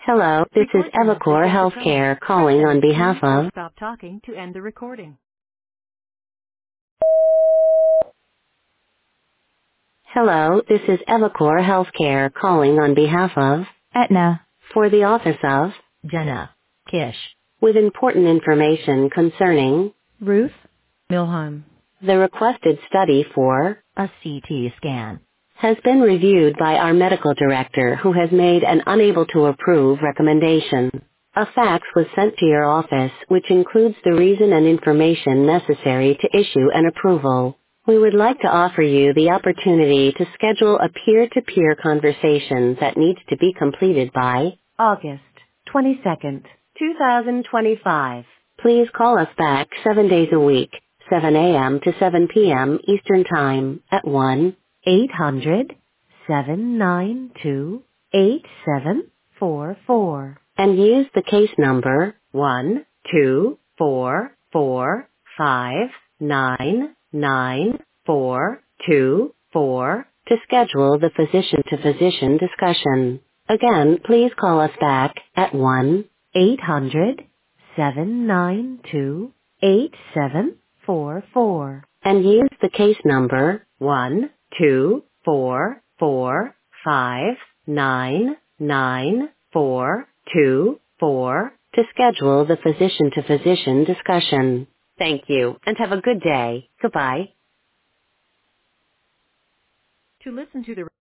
Hello, this is Record your message Evacor at the tone. Healthcare Press calling on any behalf key or of. stop talking to end the recording. Hello, this is Evacor Healthcare calling on behalf of. Aetna. For the office of. Jenna. Kish. With important information concerning. Ruth. Milholm. The requested study for. A CT scan. Has been reviewed by our medical director who has made an unable to approve recommendation. A fax was sent to your office which includes the reason and information necessary to issue an approval. We would like to offer you the opportunity to schedule a peer-to-peer conversation that needs to be completed by August 22nd, 2025. Please call us back 7 days a week, 7 a.m. to 7 p.m. Eastern Time at 1-800-792-8744 and use the case number 12445994224 to schedule the physician-to-physician discussion. Again, please call us back at 1-800-792-8744 and use the case number 12445994224 to schedule the physician-to-physician discussion. Thank you and have a good day. Goodbye. To listen to the